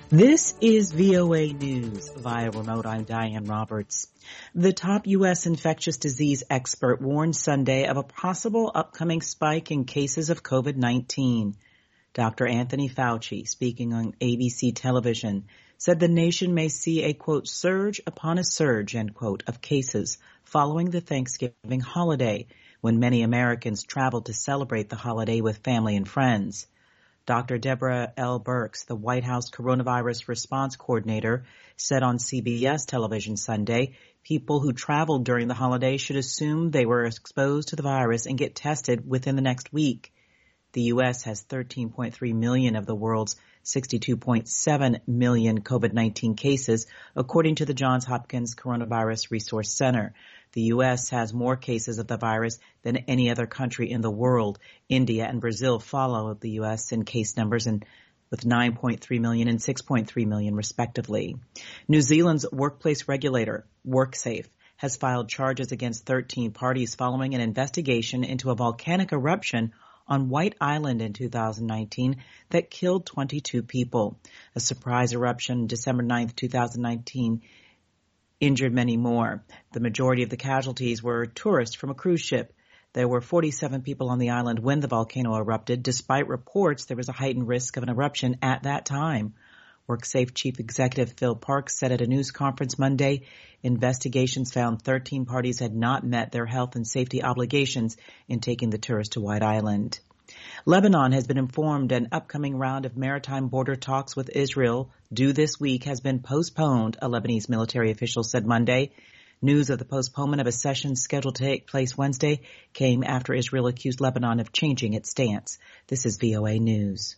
This is VOA News. Via remote, I'm Diane Roberts. The top U.S. infectious disease expert warned Sunday of a possible upcoming spike in cases of COVID-19. Dr. Anthony Fauci, speaking on ABC television, said the nation may see a, quote, surge upon a surge, end quote, of cases following the Thanksgiving holiday, when many Americans traveled to celebrate the holiday with family and friends. Dr. Deborah L. Birx, the White House coronavirus response coordinator, said on CBS television Sunday, people who traveled during the holiday should assume they were exposed to the virus and get tested within the next week. The U.S. has 13.3 million of the world's 62.7 million COVID-19 cases, according to the Johns Hopkins Coronavirus Resource Center. The U.S. has more cases of the virus than any other country in the world. India and Brazil follow the U.S. in case numbers and with 9.3 million and 6.3 million, respectively. New Zealand's workplace regulator, WorkSafe, has filed charges against 13 parties following an investigation into a volcanic eruption on White Island in 2019 that killed 22 people. A surprise eruption December 9, 2019, injured many more. The majority of the casualties were tourists from a cruise ship. There were 47 people on the island when the volcano erupted. Despite reports, there was a heightened risk of an eruption at that time. WorkSafe Chief Executive Phil Parks said at a news conference Monday, investigations found 13 parties had not met their health and safety obligations in taking the tourists to White Island. Lebanon has been informed an upcoming round of maritime border talks with Israel due this week has been postponed, a Lebanese military official said Monday. News of the postponement of a session scheduled to take place Wednesday came after Israel accused Lebanon of changing its stance. This is VOA News.